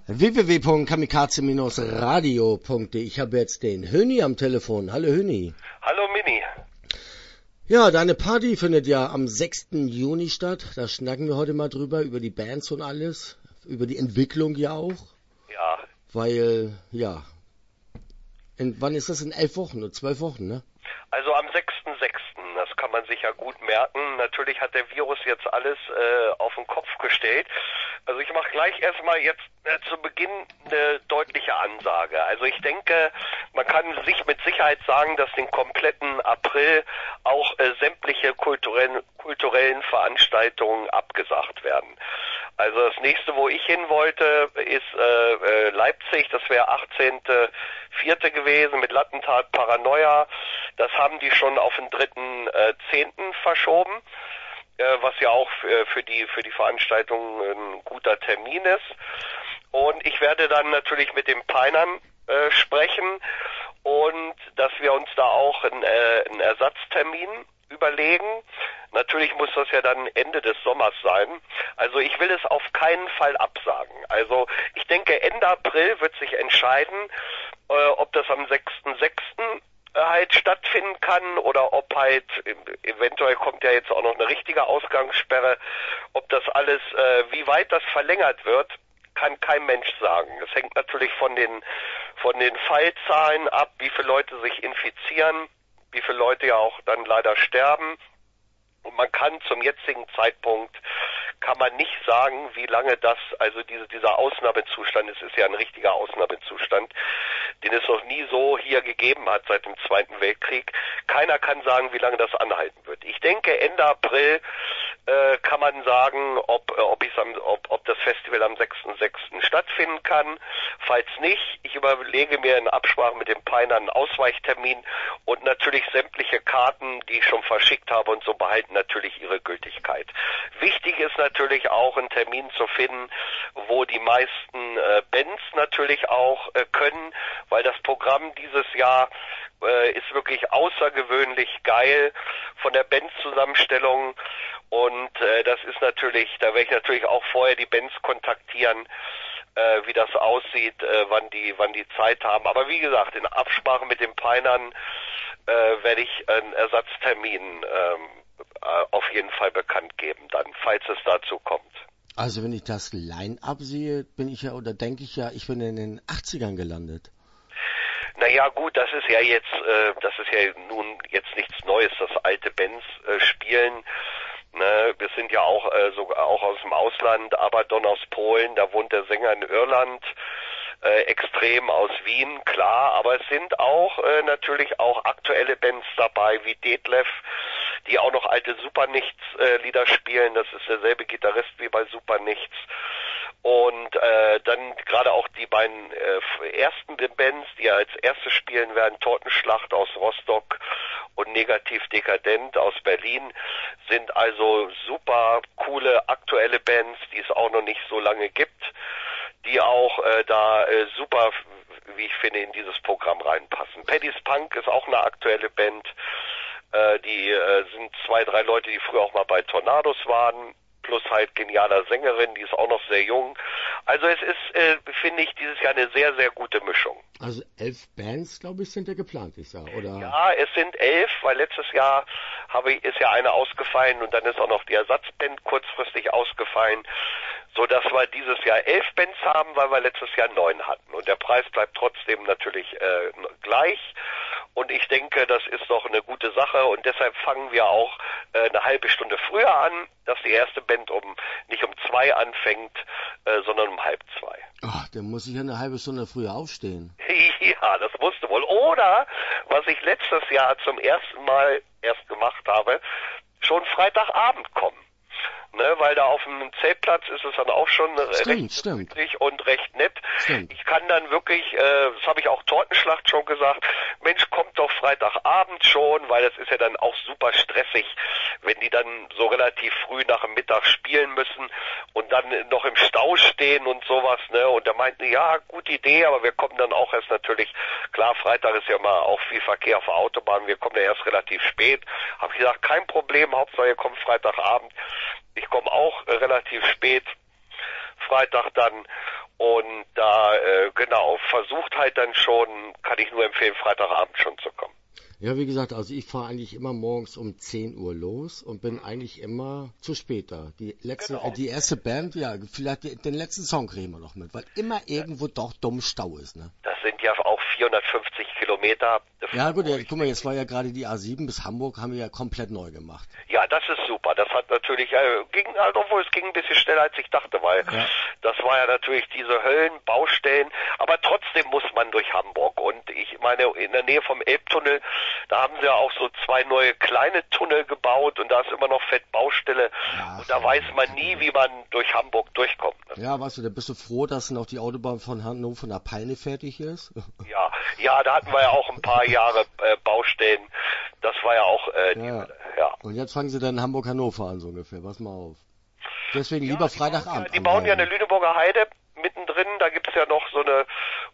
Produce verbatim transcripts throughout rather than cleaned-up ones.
w w w punkt kamikaze radio punkt de. Ich habe jetzt den Höni am Telefon. Hallo Höni. Hallo Mini. Ja, deine Party findet ja am sechsten Juni statt. Da schnacken wir heute mal drüber, über die Bands und alles. Über die Entwicklung ja auch. Ja. Weil, ja. In, wann ist das? In elf Wochen oder zwölf Wochen, ne? Also am sechsten sechsten Das kann man sich ja gut merken. Natürlich hat der Virus jetzt alles äh, auf den Kopf gestellt. Also ich mache gleich erstmal jetzt äh, zu Beginn eine deutliche Ansage. Also ich denke, man kann sich mit Sicherheit sagen, dass den kompletten April auch äh, sämtliche kulturellen, kulturellen Veranstaltungen abgesagt werden. Also das nächste, wo ich hin wollte, ist äh, äh, Leipzig. Das wäre achtzehnter vierte gewesen mit Lattentat Paranoia. Das haben die schon auf den dritten zehnten verschoben, äh, was ja auch für, für die für die Veranstaltung ein guter Termin ist. Und ich werde dann natürlich mit den Peinern äh, sprechen und dass wir uns da auch einen, äh, einen Ersatztermin überlegen. Natürlich muss das ja dann Ende des Sommers sein. Also ich will es auf keinen Fall absagen. Also ich denke, Ende April wird sich entscheiden, äh, ob das am sechsten sechsten halt stattfinden kann oder ob halt, eventuell kommt ja jetzt auch noch eine richtige Ausgangssperre, ob das alles, äh, wie weit das verlängert wird, kann kein Mensch sagen. Es hängt natürlich von den, von den Fallzahlen ab, wie viele Leute sich infizieren, wie viele Leute ja auch dann leider sterben. Und man kann zum jetzigen Zeitpunkt, kann man nicht sagen, wie lange das, also diese, dieser Ausnahmezustand, es ist ja ein richtiger Ausnahmezustand, den es noch nie so hier gegeben hat seit dem Zweiten Weltkrieg. Keiner kann sagen, wie lange das anhalten wird. Ich denke, Ende April äh, kann man sagen, ob, äh, ob, ich's am, ob, ob das Festival am sechsten sechsten stattfinden kann. Falls nicht, ich überlege mir in Absprache mit dem Peiner einen Ausweichtermin und natürlich sämtliche Karten, die ich schon verschickt habe und so, behalten natürlich ihre Gültigkeit. Wichtig ist natürlich auch, einen Termin zu finden, wo die meisten äh, Bands natürlich auch äh, können, weil das Programm dieses Jahr äh, ist wirklich außergewöhnlich geil von der Bandzusammenstellung und äh, das ist natürlich, da werde ich natürlich auch vorher die Bands kontaktieren, äh, wie das aussieht, äh, wann die wann die Zeit haben. Aber wie gesagt, in Absprache mit den Peinern äh, werde ich einen Ersatztermin ähm, auf jeden Fall bekannt geben, dann, falls es dazu kommt. Also wenn ich das Line-Up sehe, bin ich ja, oder denke ich ja, ich bin in den achtzigern gelandet. Naja gut, das ist ja jetzt, äh, das ist ja nun jetzt nichts Neues, dass alte Bands äh, spielen. Ne? Wir sind ja auch äh, sogar auch aus dem Ausland, Abaddon aus Polen, da wohnt der Sänger in Irland. Äh, extrem aus Wien, klar, aber es sind auch äh, natürlich auch aktuelle Bands dabei, wie Detlef, die auch noch alte Supernichts-Lieder äh, spielen. Das ist derselbe Gitarrist wie bei Supernichts. Und äh, dann gerade auch die beiden äh, ersten Bands, die als erste spielen werden, Tortenschlacht aus Rostock und Negativ Dekadent aus Berlin, sind also super coole aktuelle Bands, die es auch noch nicht so lange gibt, die auch äh, da äh, super, wie ich finde, in dieses Programm reinpassen. Paddy's Punk ist auch eine aktuelle Band. Äh, die äh, sind zwei, drei Leute, die früher auch mal bei Tornados waren, plus halt genialer Sängerin, die ist auch noch sehr jung. Also es ist, äh, finde ich, dieses Jahr eine sehr, sehr gute Mischung. Also elf Bands, glaube ich, sind ja geplant, ich sag, oder? Ja, es sind elf, weil letztes Jahr habe ich, ist ja eine ausgefallen und dann ist auch noch die Ersatzband kurzfristig ausgefallen, so dass wir dieses Jahr elf Bands haben, weil wir letztes Jahr neun hatten. Und der Preis bleibt trotzdem natürlich äh, gleich. Und ich denke, das ist doch eine gute Sache und deshalb fangen wir auch äh, eine halbe Stunde früher an, dass die erste Band um nicht um zwei anfängt, äh, sondern um halb zwei. Ach, dann muss ich ja eine halbe Stunde früher aufstehen. Ja, das musst du wohl. Oder, was ich letztes Jahr zum ersten Mal erst gemacht habe, schon Freitagabend kommen. Ne, weil da auf dem Zeltplatz ist es dann auch schon stimmt, recht stimmt. gemütlich und recht nett. Stimmt. Ich kann dann wirklich, äh, das habe ich auch Tortenschlacht schon gesagt, Mensch, kommt doch Freitagabend schon, weil das ist ja dann auch super stressig, wenn die dann so relativ früh nach dem Mittag spielen müssen und dann noch im Stau stehen und sowas, ne? Und da meinten die, ja, gute Idee, aber wir kommen dann auch erst natürlich, klar, Freitag ist ja mal auch viel Verkehr auf der Autobahn, wir kommen ja erst relativ spät. Habe ich gesagt, kein Problem, Hauptsache ihr kommt Freitagabend. Ich komme auch äh, relativ spät, Freitag dann. Und da, äh, genau, versucht halt dann schon, kann ich nur empfehlen, Freitagabend schon zu kommen. Ja, wie gesagt, also ich fahre eigentlich immer morgens um zehn Uhr los und bin Mhm. eigentlich immer zu spät da. Die letzte, Genau. äh, die erste Band, ja, vielleicht die, den letzten Song kriegen wir noch mit, weil immer irgendwo doch dumm Stau ist, ne? Das sind ja auch vierhundertfünfzig Kilometer. Ja gut, ja, guck mal, jetzt war ja gerade die A sieben bis Hamburg, haben wir ja komplett neu gemacht. Ja, das ist super. Das hat natürlich, äh, ging, also, obwohl es ging ein bisschen schneller als ich dachte, weil Ja. das war ja natürlich diese Höllenbaustellen, aber trotzdem muss man durch Hamburg. Und ich meine, in der Nähe vom Elbtunnel, da haben sie ja auch so zwei neue kleine Tunnel gebaut und da ist immer noch fett Baustelle. Ja, und da weiß man nie, wie man durch Hamburg durchkommt. Ne? Ja, weißt du, da bist du froh, dass noch die Autobahn von Hannover nach Peine fertig ist? Ja, ja, da hatten wir ja auch ein paar Jahre äh, Baustellen. Das war ja auch, äh, die, Ja. ja. Und jetzt fangen sie dann in Hamburg-Hannover an, so ungefähr. Pass mal auf. Deswegen Ja, lieber die bauen Freitagabend. Ja, die bauen ja eine Lüneburger Heide mittendrin. Da gibt's ja noch so eine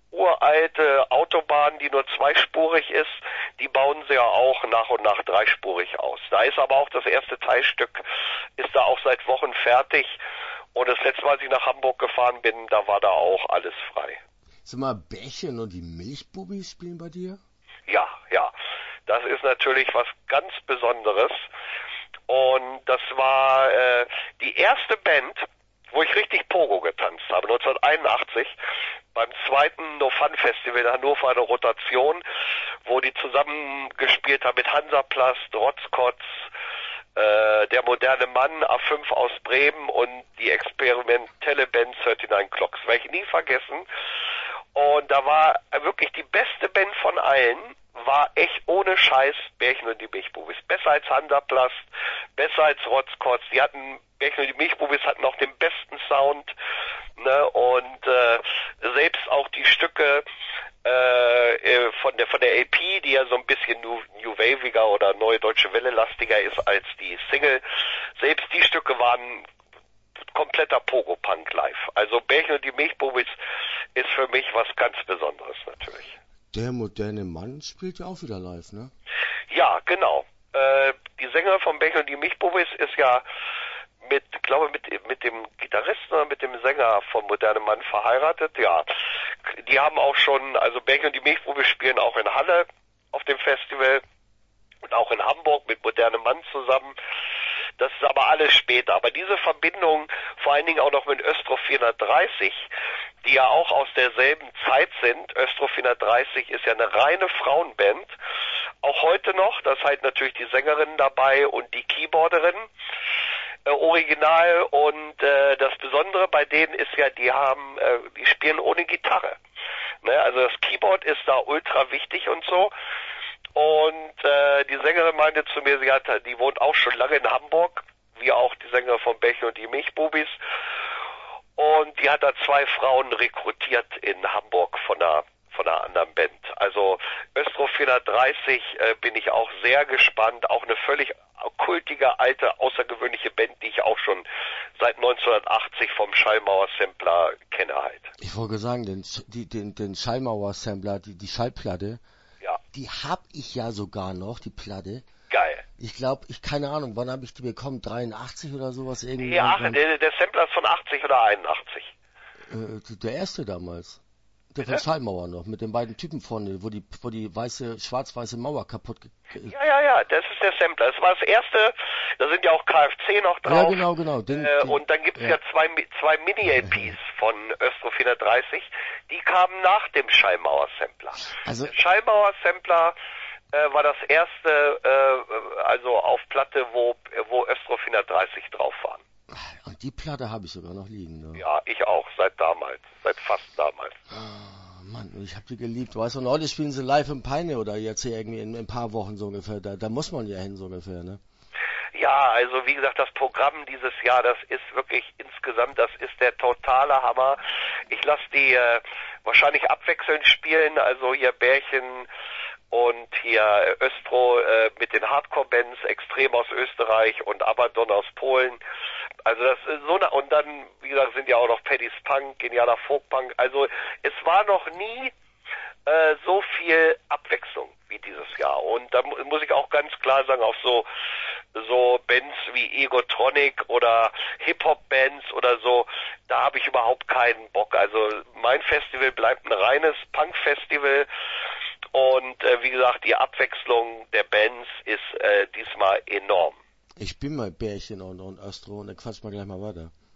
uralte Autobahn, die nur zweispurig ist. Die bauen sie ja auch nach und nach dreispurig aus. Da ist aber auch das erste Teilstück, ist da auch seit Wochen fertig. Und das letzte Mal, als ich nach Hamburg gefahren bin, da war da auch alles frei. Sag mal, Bärchen und die Milchbubis spielen bei dir? Ja, ja. Das ist natürlich was ganz Besonderes. Und das war äh, die erste Band, wo ich richtig Pogo getanzt habe, neunzehnhunderteinundachtzig, beim zweiten No Fun Festival in Hannover, eine Rotation, wo die zusammen gespielt haben mit Hansaplast, Rotzkotz, äh, der moderne Mann, A fünf aus Bremen und die experimentelle Band neununddreißig Clocks. Werde ich nie vergessen. Und da war wirklich die beste Band von allen, war echt ohne Scheiß Bärchen und die Milchbubis. Besser als Hansaplast, besser als Rotzkotz. Die hatten, Bärchen und die Milchbubis hatten auch den besten Sound, ne, und äh, selbst auch die Stücke äh, von der von der L P, die ja so ein bisschen New, New Waviger oder Neue Deutsche Welle lastiger ist als die Single, selbst die Stücke waren kompletter Pogo-Punk live. Also Bärchen und die Milchbubis ist für mich was ganz Besonderes natürlich. Der moderne Mann spielt ja auch wieder live, ne? Ja, genau. Äh, die Sängerin von Bärchen und die Milchbubis ist ja mit, glaube mit mit dem Gitarristen oder mit dem Sänger von Moderne Mann verheiratet. Ja, die haben auch schon, also Bärchen und die Milchbubis spielen auch in Halle auf dem Festival und auch in Hamburg mit Moderne Mann zusammen. Das ist aber alles später. Aber diese Verbindung, vor allen Dingen auch noch mit Östro vierhundertdreißig, die ja auch aus derselben Zeit sind. Östro vierhundertdreißig ist ja eine reine Frauenband. Auch heute noch, da ist halt natürlich die Sängerin dabei und die Keyboarderin äh, original. Und äh, das Besondere bei denen ist ja, die haben, äh, die spielen ohne Gitarre. Ne? Also das Keyboard ist da ultra wichtig und so. Und äh, die Sängerin meinte zu mir, sie hat, die wohnt auch schon lange in Hamburg, wie auch die Sängerin von Bärchen und die Milchbubis. Und die hat da zwei Frauen rekrutiert in Hamburg von einer, von einer anderen Band. Also Östro vierhundertdreißig äh, bin ich auch sehr gespannt. Auch eine völlig kultige, alte, außergewöhnliche Band, die ich auch schon seit neunzehnhundertachtzig vom Schallmauer-Sampler kenne halt. Ich wollte sagen, den, die, den, den Schallmauer-Sampler, die, die Schallplatte, Ja. die hab ich ja sogar noch, die Platte. Geil. Ich glaube, ich keine Ahnung, wann habe ich die bekommen? dreiundachtzig oder sowas irgendwie? Ja, ach, der, der Sampler ist von achtzig oder einundachtzig. Äh, der erste damals. Der Bitte? von Schallmauer noch, mit den beiden Typen vorne, wo die, wo die weiße, schwarz-weiße Mauer kaputt ge- Ja, ja, ja, das ist der Sampler. Das war das erste, da sind ja auch K F C noch drauf. Ja, genau, genau. Den, Äh, den, und dann gibt's ja, ja zwei, zwei Mini-L Ps von Östro vierhundertdreißig, die kamen nach dem Schallmauer-Sampler. Also, Der Schallmauer-Sampler äh, war das erste, äh, also auf Platte, wo, wo Östro vierhundertdreißig drauf waren. und die Platte habe ich sogar noch liegen. Ne? Ja, ich auch, seit damals, seit fast damals. Oh, Mann, ich habe die geliebt, weißt du, und heute spielen sie live im Peine oder jetzt hier irgendwie in, in ein paar Wochen so ungefähr, da, da muss man ja hin so ungefähr, ne? Ja, also wie gesagt, das Programm dieses Jahr, das ist wirklich insgesamt, das ist der totale Hammer. Ich lasse die äh, wahrscheinlich abwechselnd spielen, also hier Bärchen und hier Östro äh, mit den Hardcore-Bands, Extrem aus Österreich und Abaddon aus Polen. Also das ist so eine, und dann, wie gesagt, sind ja auch noch Paddy's Punk, Genialer Folkpunk. Also es war noch nie äh, so viel Abwechslung wie dieses Jahr. Und da mu- muss ich auch ganz klar sagen, auf so so Bands wie Egotronic oder Hip-Hop-Bands oder so, da habe ich überhaupt keinen Bock. Also mein Festival bleibt ein reines Punk-Festival und äh, wie gesagt, die Abwechslung der Bands ist äh, diesmal enorm. Ich bin mal Bärchen und, und Astro und dann quatsch mal gleich mal weiter.